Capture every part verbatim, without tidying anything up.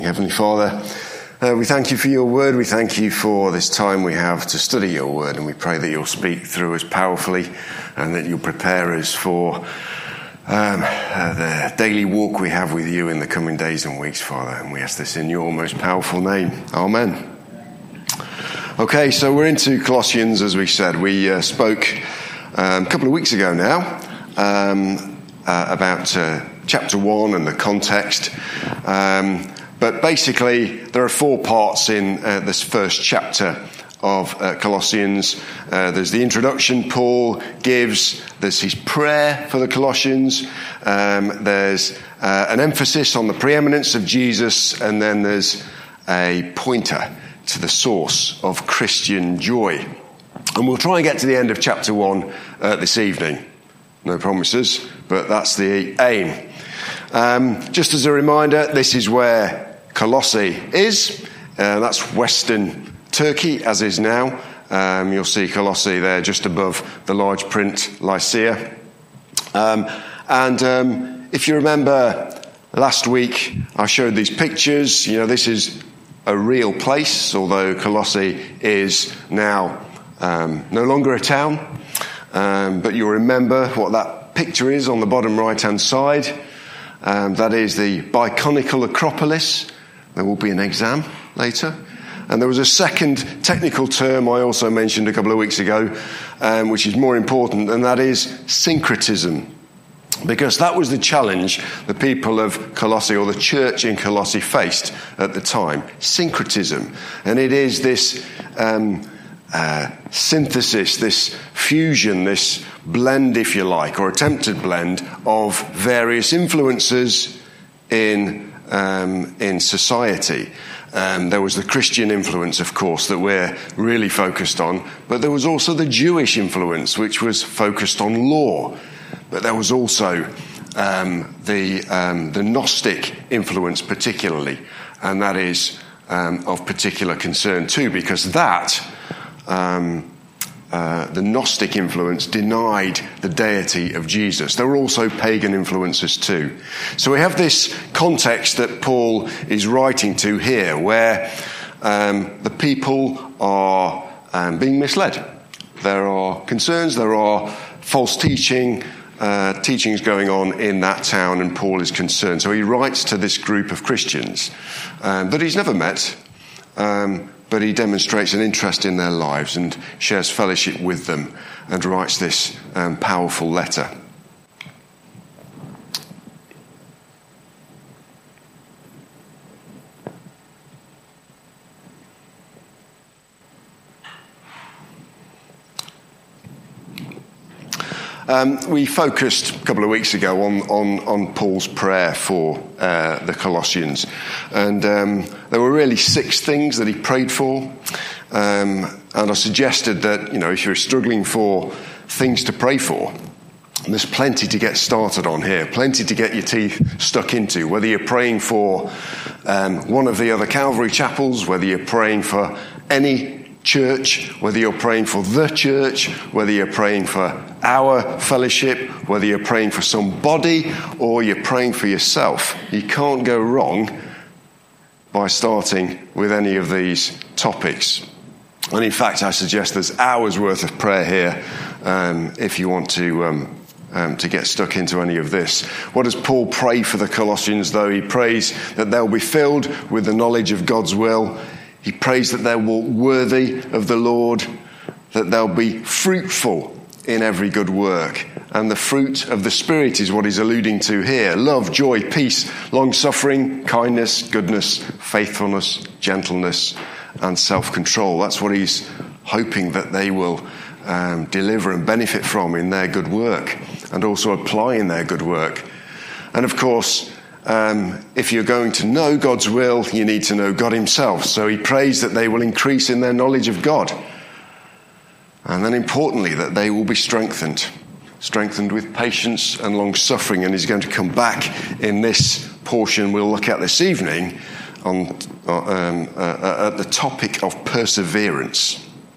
Heavenly Father, uh, we thank you for your word. We thank you for this time we have to study your word, and we pray that you'll speak through us powerfully and that you'll prepare us for um, uh, the daily walk we have with you in the coming days and weeks, Father. And we ask this in your most powerful name. Amen. Okay, so we're into Colossians, as we said. We uh, spoke um, a couple of weeks ago now um, uh, about uh, chapter one and the context. Um, But basically, there are four parts in uh, this first chapter of uh, Colossians. Uh, there's the introduction Paul gives. There's his prayer for the Colossians. Um, there's uh, an emphasis on the preeminence of Jesus. And then there's a pointer to the source of Christian joy. And we'll try and get to the end of chapter one uh, this evening. No promises, but that's the aim. Um, just as a reminder, this is where Colossae is. Uh, that's Western Turkey, as is now. Um, you'll see Colossae there just above the large print Lycia. Um, and um, if you remember last week, I showed these pictures. You know, this is a real place, although Colossae is now um, no longer a town. Um, but you'll remember what that picture is on the bottom right-hand side. Um, that is the Biconical Acropolis. There will be an exam later. And there was a second technical term I also mentioned a couple of weeks ago, um, which is more important, and that is syncretism. Because that was the challenge the people of Colossae, or the church in Colossae, faced at the time. Syncretism. And it is this um, uh, synthesis, this fusion, this blend, if you like, or attempted blend of various influences in Um, in society. Um, there was the Christian influence, of course, that we're really focused on, but there was also the Jewish influence, which was focused on law. But there was also um, the um, the Gnostic influence, particularly, and that is um, of particular concern too, because that um, Uh, the Gnostic influence denied the deity of Jesus. There were also pagan influences too. So we have this context that Paul is writing to here, where um, the people are um, being misled. There are concerns, there are false teaching, uh, teachings going on in that town, and Paul is concerned. So he writes to this group of Christians um, that he's never met, um, but he demonstrates an interest in their lives and shares fellowship with them and writes this um, powerful letter. Um, we focused a couple of weeks ago on, on, on Paul's prayer for uh, the Colossians. And um, there were really six things that he prayed for. Um, and I suggested that, you know, if you're struggling for things to pray for, there's plenty to get started on here, plenty to get your teeth stuck into, whether you're praying for um, one of the other Calvary chapels, whether you're praying for any church, whether you're praying for the church, whether you're praying for our fellowship, whether you're praying for somebody or you're praying for yourself. You can't go wrong by starting with any of these topics. And in fact, I suggest there's hours worth of prayer here um, if you want to um, um, to get stuck into any of this. What does Paul pray for the Colossians, though? He prays that they'll be filled with the knowledge of God's will. He prays that they'll walk worthy of the Lord, that they'll be fruitful in every good work. And the fruit of the Spirit is what he's alluding to here. Love, joy, peace, long-suffering, kindness, goodness, faithfulness, gentleness, and self-control. That's what he's hoping that they will um, deliver and benefit from in their good work, and also apply in their good work. And of course, Um, if you're going to know God's will, you need to know God himself. So he prays that they will increase in their knowledge of God. And then importantly, that they will be strengthened. Strengthened with patience and long suffering. And he's going to come back in this portion we'll look at this evening on uh, um, uh, at the topic of perseverance.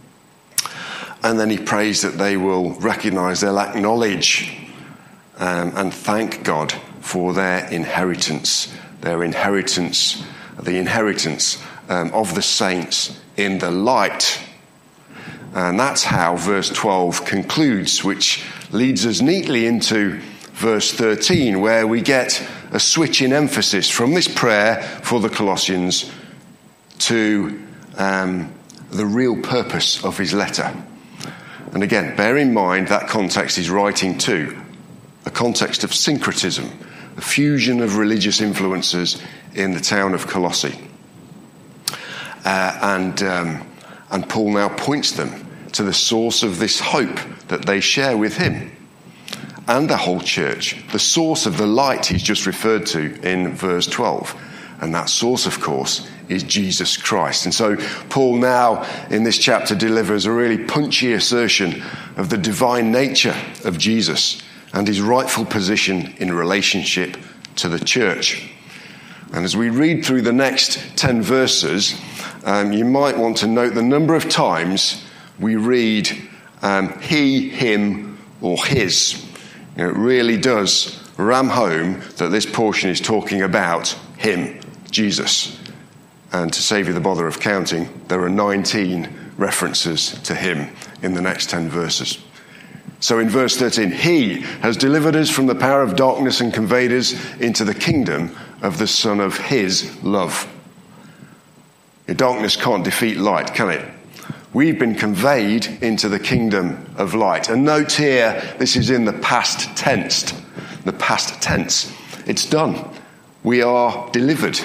And then he prays that they will recognize they'll acknowledge um, and thank God for their inheritance, their inheritance the inheritance um, of the saints in the light. And that's how verse twelve concludes, which leads us neatly into verse thirteen, where we get a switch in emphasis from this prayer for the Colossians to um, the real purpose of his letter. And again, bear in mind that context he's writing to, a context of syncretism, a fusion of religious influences in the town of Colossae. Uh, and, um, and Paul now points them to the source of this hope that they share with him and the whole church, the source of the light he's just referred to in verse twelve. And that source, of course, is Jesus Christ. And so Paul now, in this chapter, delivers a really punchy assertion of the divine nature of Jesus and his rightful position in relationship to the church. And as we read through the next ten verses, um, you might want to note the number of times we read um, he, him, or his. You know, it really does ram home that this portion is talking about him, Jesus. And to save you the bother of counting, there are nineteen references to him in the next ten verses. So in verse thirteen, he has delivered us from the power of darkness and conveyed us into the kingdom of the Son of his love. Your darkness can't defeat light, can it? We've been conveyed into the kingdom of light. And note here, this is in the past tense. The past tense. It's done. We are delivered.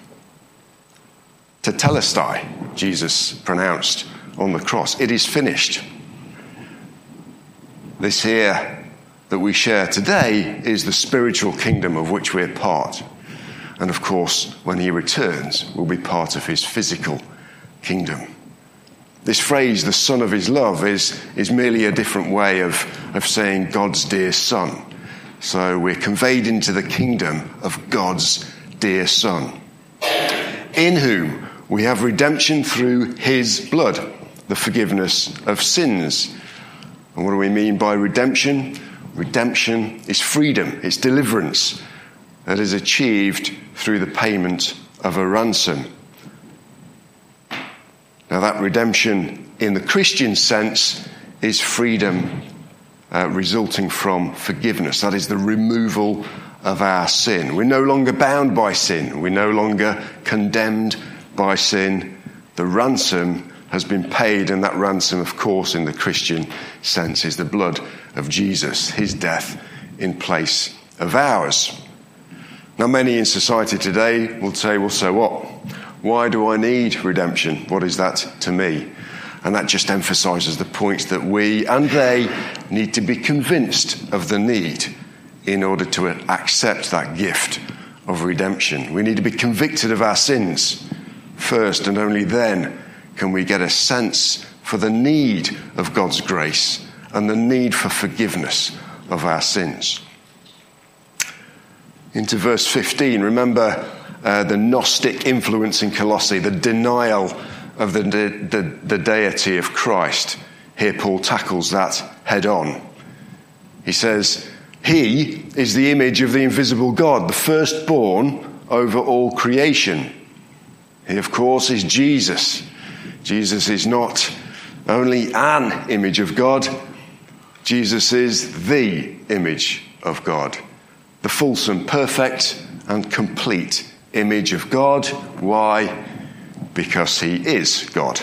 Tetelestai, Jesus pronounced on the cross. It is finished. This here that we share today is the spiritual kingdom of which we're part. And of course, when he returns, we'll be part of his physical kingdom. This phrase, the Son of his love, is, is merely a different way of, of saying God's dear Son. So we're conveyed into the kingdom of God's dear Son, in whom we have redemption through his blood, the forgiveness of sins. And what do we mean by redemption? Redemption is freedom, it's deliverance that is achieved through the payment of a ransom. Now that redemption in the Christian sense is freedom uh, resulting from forgiveness. That is the removal of our sin. We're no longer bound by sin. We're no longer condemned by sin. The ransom has been paid, and that ransom, of course, in the Christian sense, is the blood of Jesus, his death in place of ours. Now, many in society today will say, well, so what? Why do I need redemption? What is that to me? And that just emphasizes the point that we and they need to be convinced of the need in order to accept that gift of redemption. We need to be convicted of our sins first, and only then can we get a sense for the need of God's grace and the need for forgiveness of our sins. Into verse fifteen, remember uh, the Gnostic influence in Colossae, the denial of the, the, the deity of Christ. Here Paul tackles that head on. He says, he is the image of the invisible God, the firstborn over all creation. He, of course, is Jesus. Jesus is not only an image of God, Jesus is the image of God. The fulsome, perfect, and complete image of God. Why? Because he is God.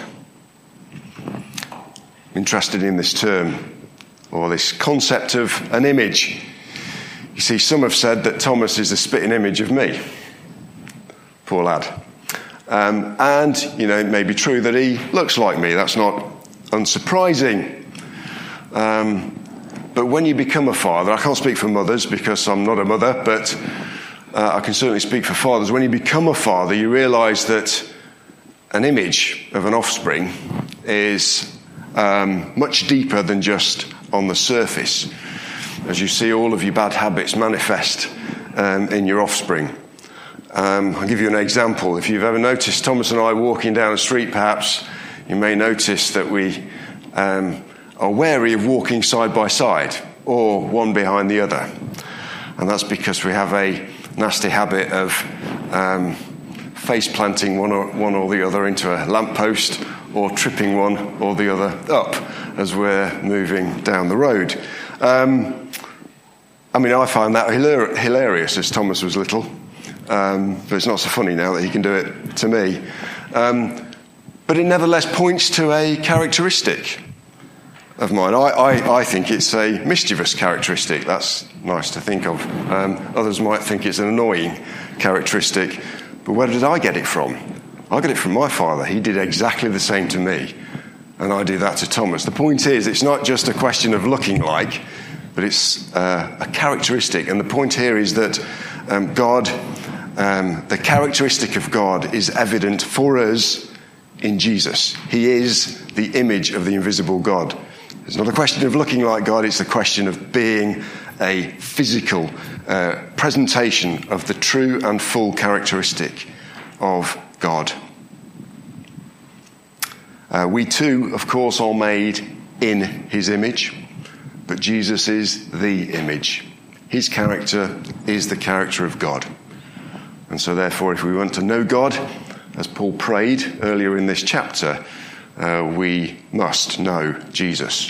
Interested in this term, or this concept of an image. You see, some have said that Thomas is the spitting image of me. Poor lad. Um, and, you know, it may be true that he looks like me. That's not unsurprising. Um, but when you become a father, I can't speak for mothers because I'm not a mother, but uh, I can certainly speak for fathers. When you become a father, you realise that an image of an offspring is um, much deeper than just on the surface. As you see all of your bad habits manifest um, in your offspring. Um, I'll give you an example. If you've ever noticed Thomas and I walking down the street, perhaps you may notice that we um, are wary of walking side by side or one behind the other. And that's because we have a nasty habit of um, face planting one or, one or the other into a lamppost or tripping one or the other up as we're moving down the road. Um, I mean, I find that hilar- hilarious as Thomas was little, um, but it's not so funny now that he can do it to me. Um, but it nevertheless points to a characteristic of mine. I, I, I think it's a mischievous characteristic. That's nice to think of. Um, others might think it's an annoying characteristic. But where did I get it from? I got it from my father. He did exactly the same to me. And I do that to Thomas. The point is, it's not just a question of looking like, but it's uh, a characteristic. And the point here is that um, God, um, the characteristic of God is evident for us in Jesus. He is the image of the invisible God. It's not a question of looking like God, it's a question of being a physical uh, presentation of the true and full characteristic of God. Uh, we too, of course, are made in his image, but Jesus is the image. His character is the character of God. And so therefore, if we want to know God, as Paul prayed earlier in this chapter, Uh, we must know Jesus.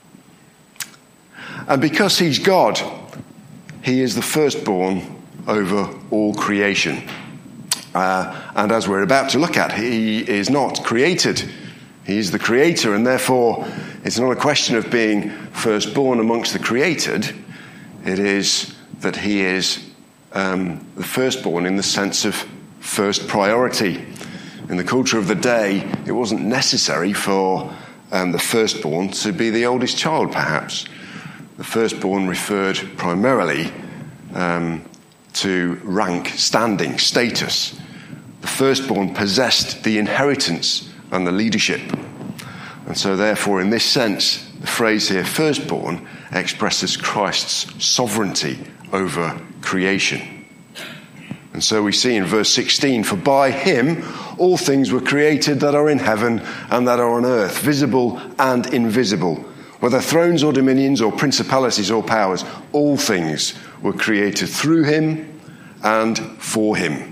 And because he's God, he is the firstborn over all creation. Uh, and as we're about to look at, he is not created. He is the creator, and therefore it's not a question of being firstborn amongst the created. It is that he is um, the firstborn in the sense of first priority. In the culture of the day, it wasn't necessary for um, the firstborn to be the oldest child, perhaps. The firstborn referred primarily um, to rank, standing, status. The firstborn possessed the inheritance and the leadership. And so therefore, in this sense, the phrase here, firstborn, expresses Christ's sovereignty over creation. And so we see in verse sixteen, for by him all things were created that are in heaven and that are on earth, visible and invisible. Whether thrones or dominions or principalities or powers, all things were created through him and for him.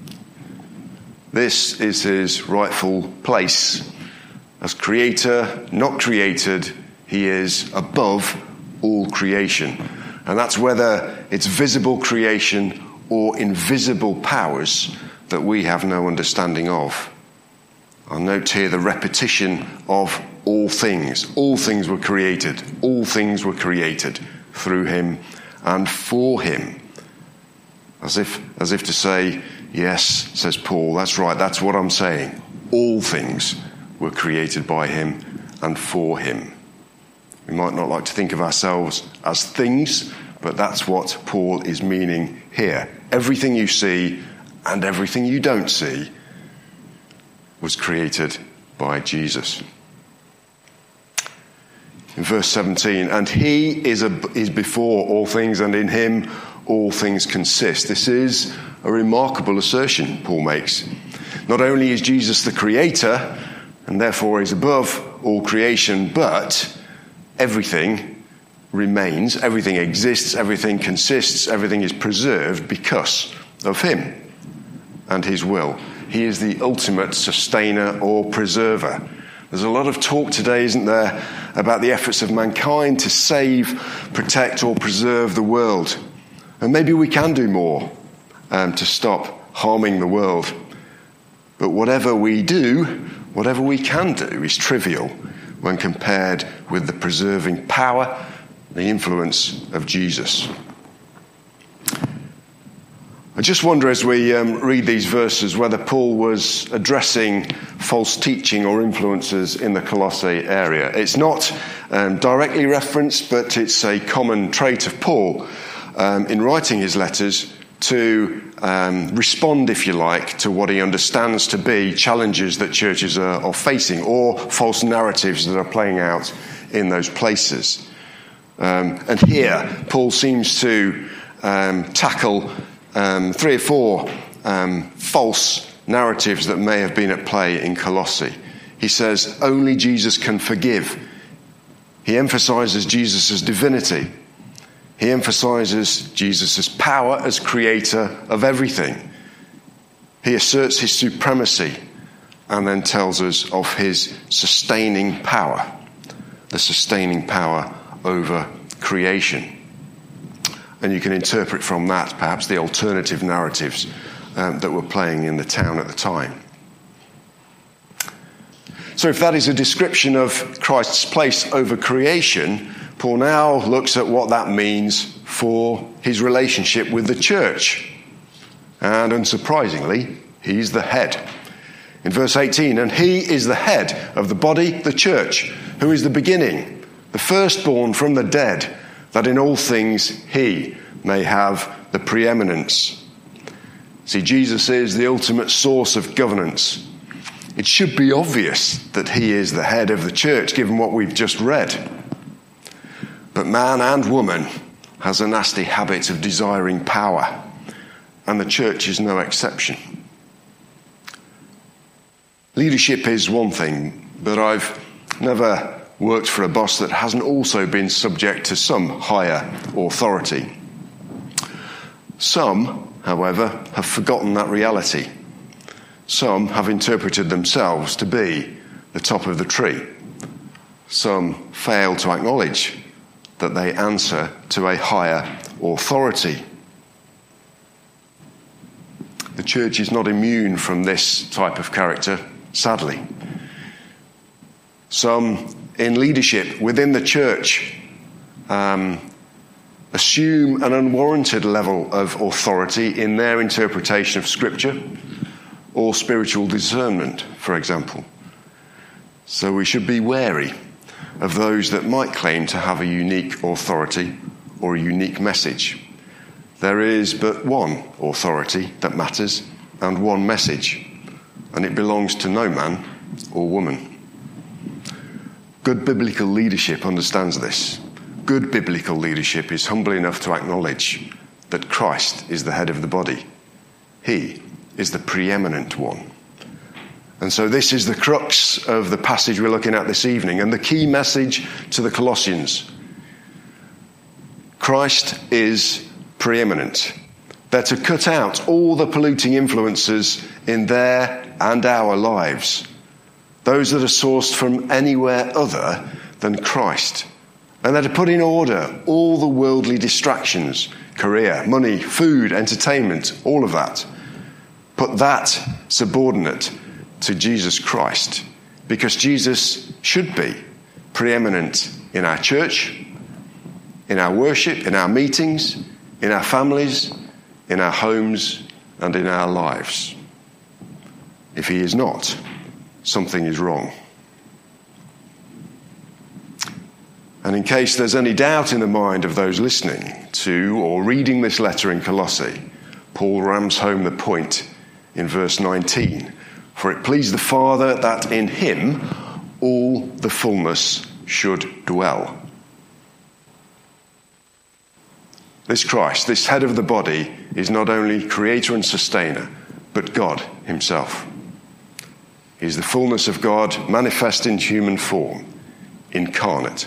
This is his rightful place. As creator, not created, he is above all creation. And that's whether it's visible creation or invisible powers that we have no understanding of. I'll note here the repetition of all things. All things were created. All things were created through him and for him. As if, as if to say, yes, says Paul, that's right, that's what I'm saying. All things were created by him and for him. We might not like to think of ourselves as things, but that's what Paul is meaning here. Everything you see and everything you don't see was created by Jesus. In verse seventeen, and he is, a, is before all things, and in him all things consist. This is a remarkable assertion Paul makes. Not only is Jesus the creator, and therefore is above all creation, but everything remains, everything exists, everything consists, everything is preserved because of him and his will. He is the ultimate sustainer or preserver. There's a lot of talk today, isn't there, about the efforts of mankind to save, protect, or preserve the world. And maybe we can do more um, to stop harming the world. But whatever we do, whatever we can do, is trivial when compared with the preserving power, the influence of Jesus. I just wonder as we um, read these verses whether Paul was addressing false teaching or influences in the Colossae area. It's not um, directly referenced, but it's a common trait of Paul um, in writing his letters to um, respond, if you like, to what he understands to be challenges that churches are, are facing or false narratives that are playing out in those places. Um, and here, Paul seems to um, tackle um, three or four um, false narratives that may have been at play in Colossae. He says, only Jesus can forgive. He emphasizes Jesus' divinity. He emphasizes Jesus' power as creator of everything. He asserts his supremacy and then tells us of his sustaining power, the sustaining power over creation. And you can interpret from that perhaps the alternative narratives um, that were playing in the town at the time. So if that is a description of Christ's place over creation, Paul now looks at what that means for his relationship with the church. And unsurprisingly, he's the head. In verse eighteen, and he is the head of the body, the church, who is the beginning, the firstborn from the dead, that in all things he may have the preeminence. See, Jesus is the ultimate source of governance. It should be obvious that he is the head of the church, given what we've just read. But man and woman has a nasty habit of desiring power, and the church is no exception. Leadership is one thing, but I've never worked for a boss that hasn't also been subject to some higher authority. Some, however, have forgotten that reality. Some have interpreted themselves to be the top of the tree. Some fail to acknowledge that they answer to a higher authority. The church is not immune from this type of character, sadly. Some in leadership within the church um, assume an unwarranted level of authority in their interpretation of Scripture or spiritual discernment, for example. So we should be wary of those that might claim to have a unique authority or a unique message. There is but one authority that matters and one message, and it belongs to no man or woman. Good biblical leadership understands this. Good biblical leadership is humble enough to acknowledge that Christ is the head of the body. He is the preeminent one. And so this is the crux of the passage we're looking at this evening, and the key message to the Colossians. Christ is preeminent. They're to cut out all the polluting influences in their and our lives, those that are sourced from anywhere other than Christ. And they're to put in order all the worldly distractions, career, money, food, entertainment, all of that. Put that subordinate to Jesus Christ, because Jesus should be preeminent in our church, in our worship, in our meetings, in our families, in our homes, and in our lives. If he is not, something is wrong. And in case there's any doubt in the mind of those listening to or reading this letter in Colossae, Paul rams home the point in verse nineteen. For it pleased the Father that in him all the fullness should dwell. This Christ, this head of the body, is not only creator and sustainer, but God himself. He is the fullness of God manifest in human form, incarnate.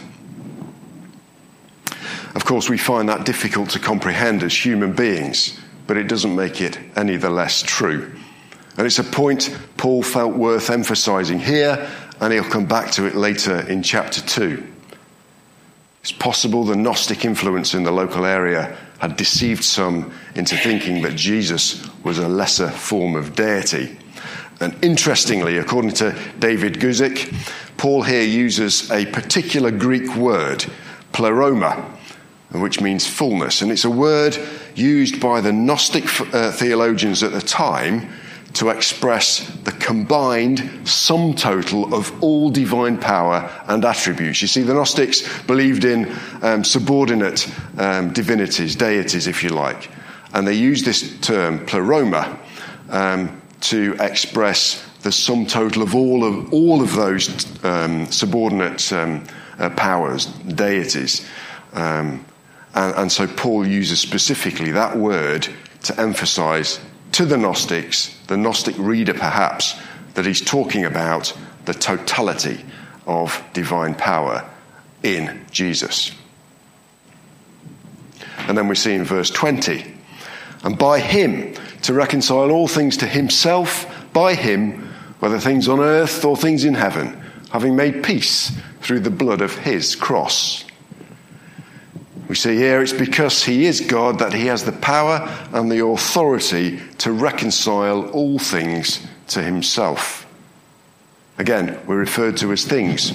Of course, we find that difficult to comprehend as human beings, but it doesn't make it any the less true. And it's a point Paul felt worth emphasizing here, and he'll come back to it later in chapter two. It's possible the Gnostic influence in the local area had deceived some into thinking that Jesus was a lesser form of deity. And interestingly, according to David Guzik, Paul here uses a particular Greek word, pleroma, which means fullness. And it's a word used by the Gnostic uh, theologians at the time to express the combined sum total of all divine power and attributes. You see, the Gnostics believed in um, subordinate um, divinities, deities, if you like. And they used this term, pleroma, um, to express the sum total of all of, all of those um, subordinate um, uh, powers, deities. Um, and, and so Paul uses specifically that word to emphasize to the Gnostics, the Gnostic reader perhaps, that he's talking about the totality of divine power in Jesus. And then we see in verse twenty, and by him to reconcile all things to himself, by him, whether things on earth or things in heaven, having made peace through the blood of his cross. We see here it's because he is God that he has the power and the authority to reconcile all things to himself. Again, we're referred to as things.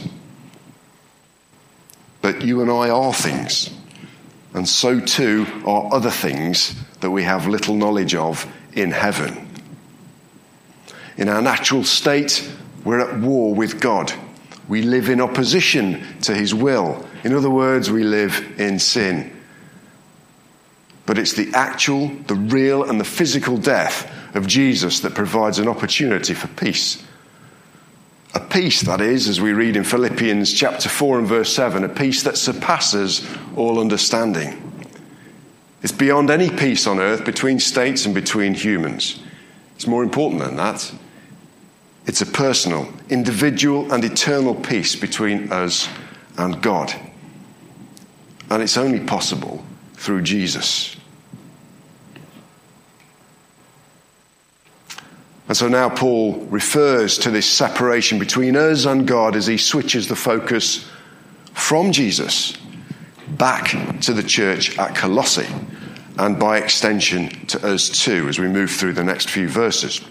But you and I are things. And so too are other things that we have little knowledge of in heaven. In our natural state, we're at war with God. We live in opposition to his will. In other words, we live in sin. But it's the actual, the real, and the physical death of Jesus that provides an opportunity for peace. A peace, that is, as we read in Philippians chapter four and verse seven, a peace that surpasses all understanding. It's beyond any peace on earth between states and between humans. It's more important than that. It's a personal, individual, and eternal peace between us and God. And it's only possible through Jesus. And so now Paul refers to this separation between us and God as he switches the focus from Jesus back to the church at Colossae, and by extension to us too, as we move through the next few verses.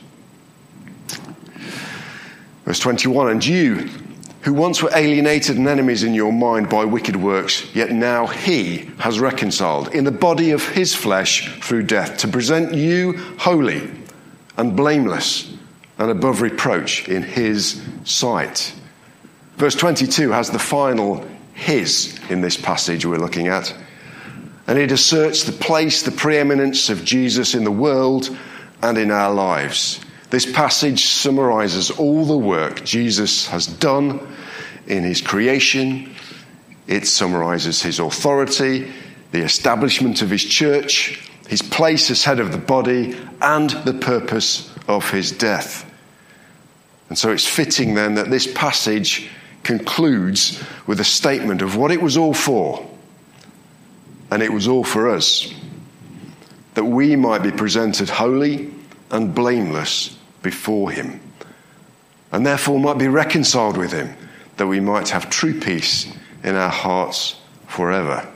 Verse twenty-one, and you, who once were alienated and enemies in your mind by wicked works, yet now he has reconciled in the body of his flesh through death, to present you holy and blameless and above reproach in his sight. Verse twenty-two has the final his in this passage we're looking at. And it asserts the place, the preeminence of Jesus in the world and in our lives. This passage summarizes all the work Jesus has done in his creation. It summarizes his authority, the establishment of his church, his place as head of the body, and the purpose of his death. And so it's fitting then that this passage concludes with a statement of what it was all for. And it was all for us, that we might be presented holy and blameless before him, and therefore might be reconciled with him, that we might have true peace in our hearts forever.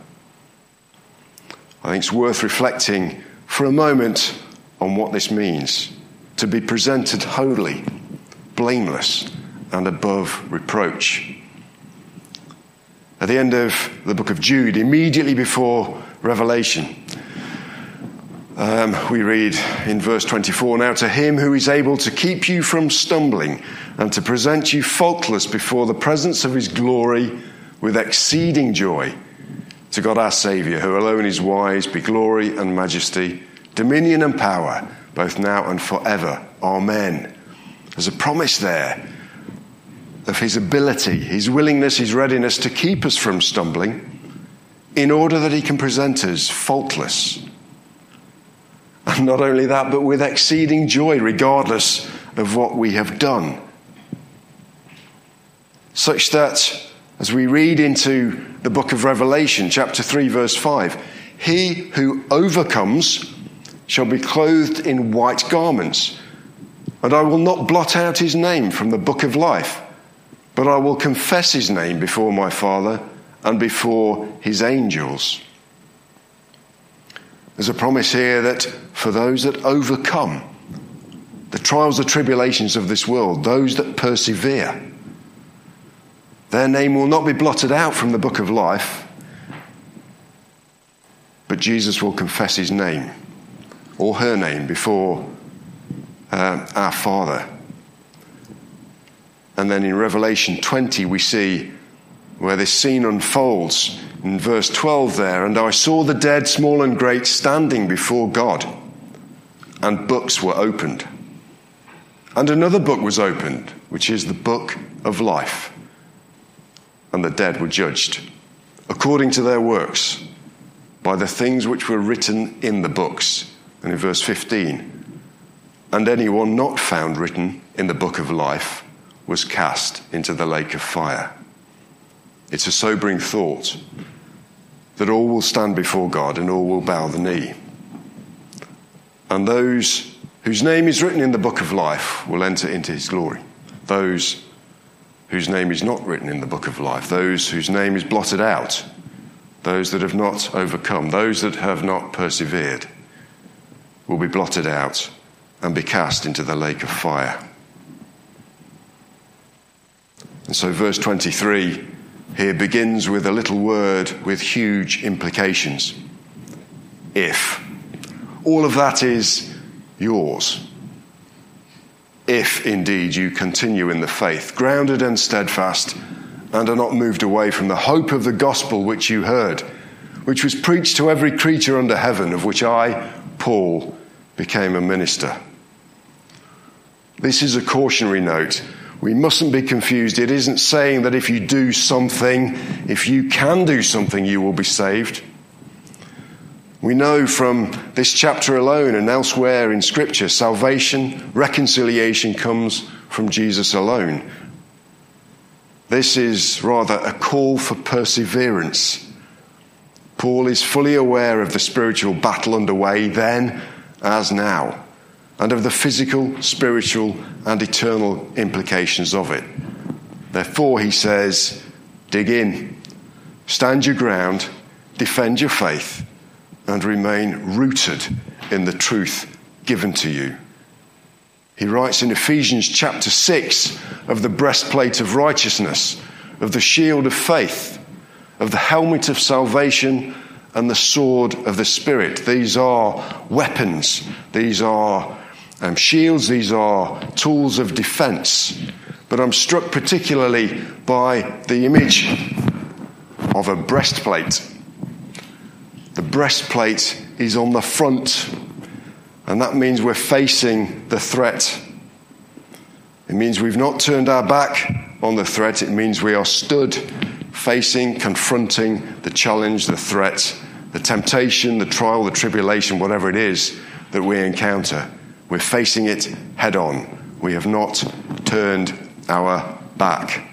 I think it's worth reflecting for a moment on what this means, to be presented holy, blameless, and above reproach. At the end of the book of Jude, immediately before Revelation, um, we read in verse twenty-four, now to him who is able to keep you from stumbling and to present you faultless before the presence of his glory with exceeding joy, to God our Saviour, who alone is wise, be glory and majesty, dominion and power, both now and forever. Amen. There's a promise there of his ability, his willingness, his readiness to keep us from stumbling in order that he can present us faultless. And not only that, but with exceeding joy, regardless of what we have done. Such that, as we read into the book of Revelation, chapter three, verse five, he who overcomes shall be clothed in white garments, and I will not blot out his name from the book of life, but I will confess his name before my Father and before his angels. There's a promise here that for those that overcome the trials and tribulations of this world, those that persevere, their name will not be blotted out from the book of life, but Jesus will confess his name or her name before uh, our Father. And then in Revelation twenty, we see where this scene unfolds in verse twelve there. And I saw the dead, small and great, standing before God, and books were opened. And another book was opened, which is the book of life. And the dead were judged according to their works by the things which were written in the books. And in verse fifteen, and anyone not found written in the book of life was cast into the lake of fire. It's a sobering thought that all will stand before God and all will bow the knee. And those whose name is written in the book of life will enter into his glory. Those whose name is not written in the book of life, those whose name is blotted out, those that have not overcome, those that have not persevered, will be blotted out and be cast into the lake of fire. And so verse twenty-three here begins with a little word with huge implications. If. All of that is yours. If indeed you continue in the faith, grounded and steadfast, and are not moved away from the hope of the gospel which you heard, which was preached to every creature under heaven, of which I, Paul, became a minister. This is a cautionary note. We mustn't be confused. It isn't saying that if you do something, if you can do something, you will be saved. We know from this chapter alone and elsewhere in Scripture, salvation, reconciliation comes from Jesus alone. This is rather a call for perseverance. Paul is fully aware of the spiritual battle underway then as now, and of the physical, spiritual, and eternal implications of it. Therefore, he says, dig in, stand your ground, defend your faith, and remain rooted in the truth given to you. He writes in Ephesians chapter six of the breastplate of righteousness, of the shield of faith, of the helmet of salvation, and the sword of the Spirit. These are weapons. These are um, shields. These are tools of defense. But I'm struck particularly by the image of a breastplate. The breastplate is on the front, and that means we're facing the threat. It means we've not turned our back on the threat. It means we are stood facing, confronting the challenge, the threat, the temptation, the trial, the tribulation, whatever it is that we encounter. We're facing it head on. We have not turned our back.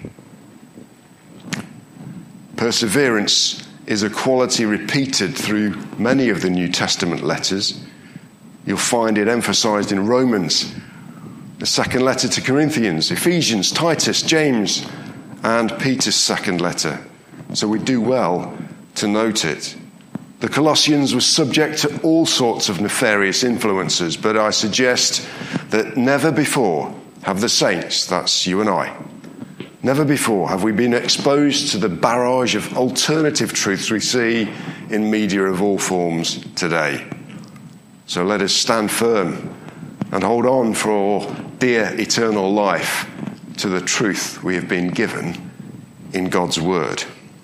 Perseverance is a quality repeated through many of the New Testament letters. You'll find it emphasized in Romans, the second letter to Corinthians, Ephesians, Titus, James, and Peter's second letter. So we do well to note it. The Colossians were subject to all sorts of nefarious influences, but I suggest that never before have the saints, that's you and I, never before have we been exposed to the barrage of alternative truths we see in media of all forms today. So let us stand firm and hold on for dear eternal life to the truth we have been given in God's word.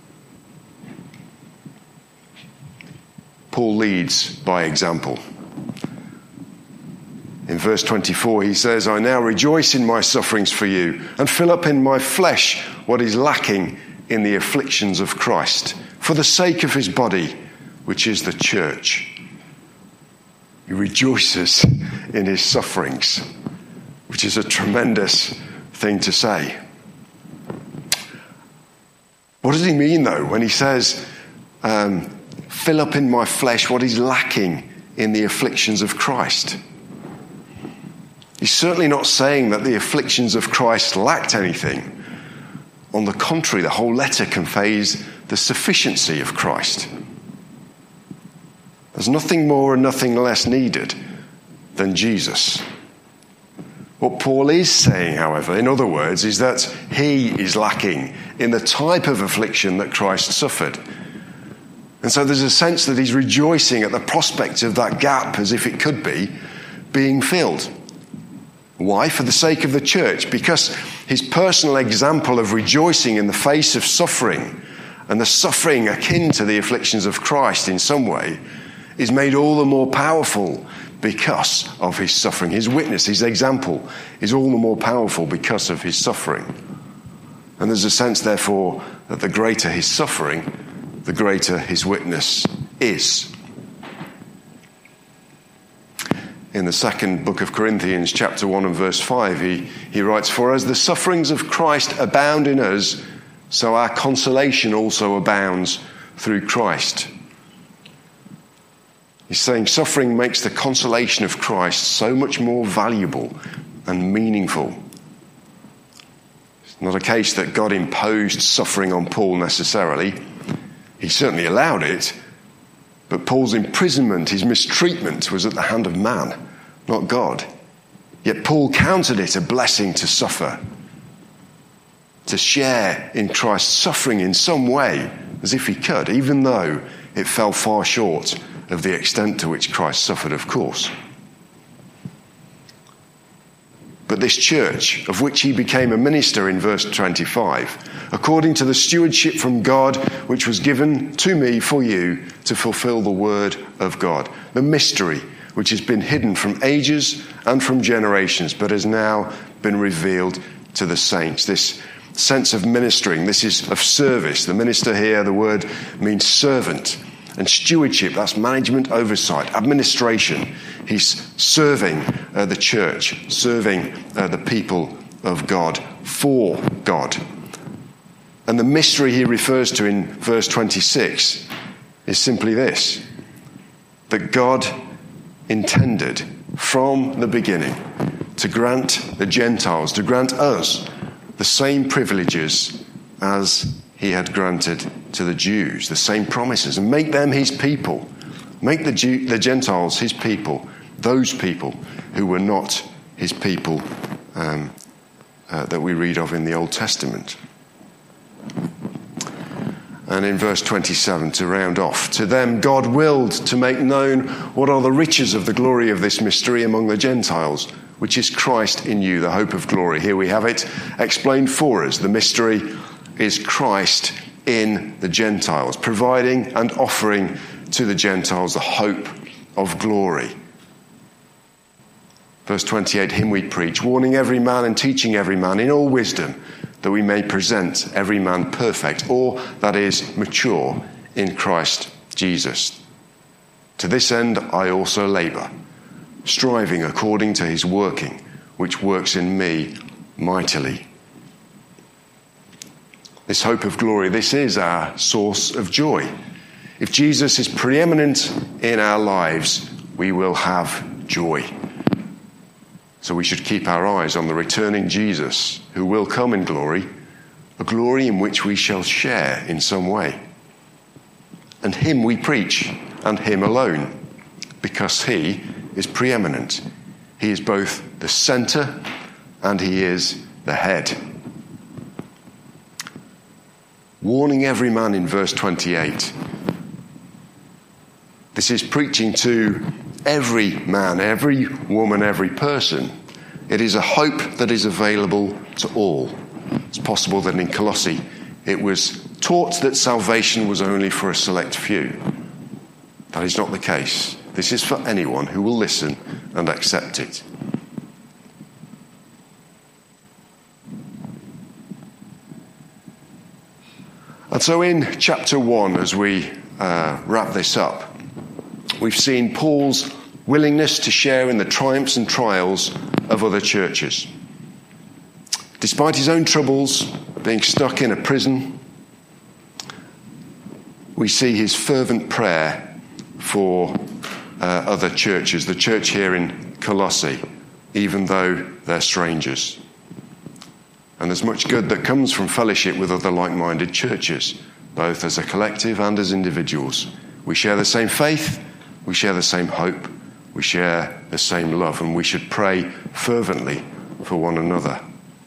Paul leads by example. In verse twenty-four, he says, I now rejoice in my sufferings for you and fill up in my flesh what is lacking in the afflictions of Christ for the sake of his body, which is the church. He rejoices in his sufferings, which is a tremendous thing to say. What does he mean, though, when he says, um, fill up in my flesh what is lacking in the afflictions of Christ? He's certainly not saying that the afflictions of Christ lacked anything. On the contrary, the whole letter conveys the sufficiency of Christ. There's nothing more and nothing less needed than Jesus. What Paul is saying, however, in other words, is that he is lacking in the type of affliction that Christ suffered. And so there's a sense that he's rejoicing at the prospect of that gap, as if it could be, being filled. Why? For the sake of the church. Because his personal example of rejoicing in the face of suffering, and the suffering akin to the afflictions of Christ in some way, is made all the more powerful because of his suffering. His witness, his example, is all the more powerful because of his suffering. And there's a sense, therefore, that the greater his suffering, the greater his witness is. In the second book of Corinthians, chapter one and verse five, he, he writes, For as the sufferings of Christ abound in us, so our consolation also abounds through Christ. He's saying suffering makes the consolation of Christ so much more valuable and meaningful. It's not a case that God imposed suffering on Paul necessarily. He certainly allowed it, but Paul's imprisonment, his mistreatment, was at the hand of man, not God. Yet Paul counted it a blessing to suffer, to share in Christ's suffering in some way, as if he could, even though it fell far short of the extent to which Christ suffered, of course. But this church, of which he became a minister in verse twenty-five, according to the stewardship from God, which was given to me for you to fulfill the word of God, the mystery which has been hidden from ages and from generations, but has now been revealed to the saints. This sense of ministering, this is of service. The minister here, the word means servant. And stewardship, that's management, oversight, administration. He's serving uh, the church, serving uh, the people of God, for God. And the mystery he refers to in verse twenty-six is simply this: that God intended from the beginning to grant the Gentiles, to grant us the same privileges as he had granted to the Jews, the same promises, and make them his people. Make the, Jew, the Gentiles his people, those people who were not his people um, uh, that we read of in the Old Testament. And in verse twenty-seven, to round off, to them God willed to make known what are the riches of the glory of this mystery among the Gentiles, which is Christ in you, the hope of glory. Here we have it explained for us. The mystery is Christ in the Gentiles, providing and offering to the Gentiles the hope of glory. Verse twenty-eight, him we preach, warning every man and teaching every man in all wisdom, that we may present every man perfect, or that is, mature in Christ Jesus. To this end I also labour, striving according to his working, which works in me mightily. This hope of glory, this is our source of joy. If Jesus is preeminent in our lives, we will have joy. So we should keep our eyes on the returning Jesus, who will come in glory, a glory in which we shall share in some way. And him we preach, and him alone, because he is preeminent. He is both the centre and he is the head. Warning every man in verse twenty-eight. This is preaching to every man, every woman, every person. It is a hope that is available to all. It's possible that in Colossae it was taught that salvation was only for a select few. That is not the case. This is for anyone who will listen and accept it. And so in chapter one, as we uh, wrap this up, we've seen Paul's willingness to share in the triumphs and trials of other churches. Despite his own troubles, being stuck in a prison, we see his fervent prayer for uh, other churches, the church here in Colossae, even though they're strangers. And there's much good that comes from fellowship with other like-minded churches, both as a collective and as individuals. We share the same faith, we share the same hope, we share the same love, and we should pray fervently for one another.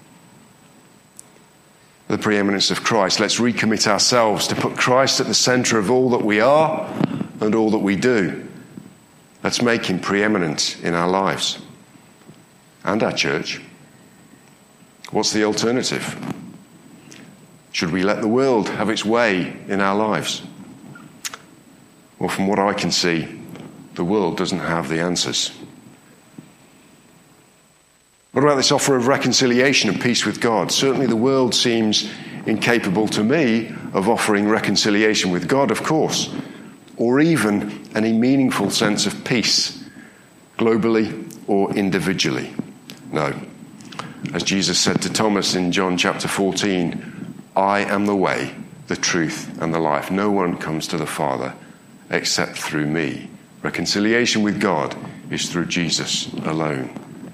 The preeminence of Christ. Let's recommit ourselves to put Christ at the centre of all that we are and all that we do. Let's make him preeminent in our lives and our church. What's the alternative? Should we let the world have its way in our lives? Well, from what I can see, the world doesn't have the answers. What about this offer of reconciliation and peace with God? Certainly the world seems incapable to me of offering reconciliation with God, of course, or even any meaningful sense of peace, globally or individually. No. As Jesus said to Thomas in John chapter fourteen, I am the way, the truth, and the life. No one comes to the Father except through me. Reconciliation with God is through Jesus alone.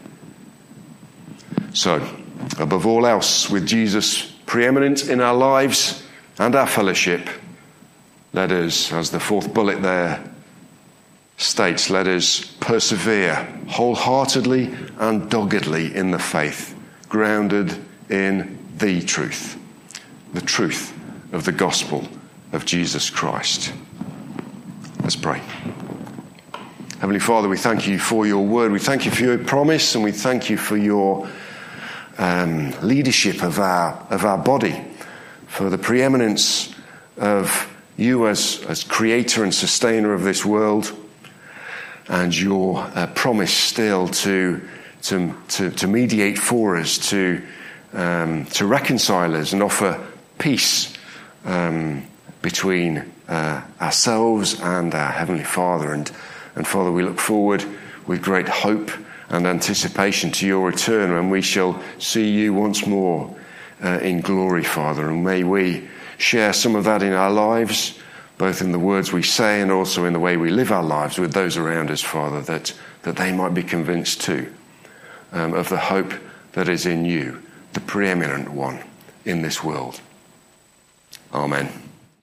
So, above all else, with Jesus preeminent in our lives and our fellowship, let us, as the fourth bullet there states, let us persevere wholeheartedly and doggedly in the faith, grounded in the truth, the truth of the gospel of Jesus Christ. Let's pray. Heavenly Father, we thank you for your word. We thank you for your promise, and we thank you for your um, leadership of our of our body, for the preeminence of you as, as creator and sustainer of this world, and your uh, promise still to, to to to mediate for us, to um, to reconcile us and offer peace um, between uh, ourselves and our Heavenly Father. And And Father, we look forward with great hope and anticipation to your return, when we shall see you once more uh, in glory, Father. And may we share some of that in our lives, both in the words we say and also in the way we live our lives with those around us, Father, that, that they might be convinced too um, of the hope that is in you, the preeminent one in this world. Amen.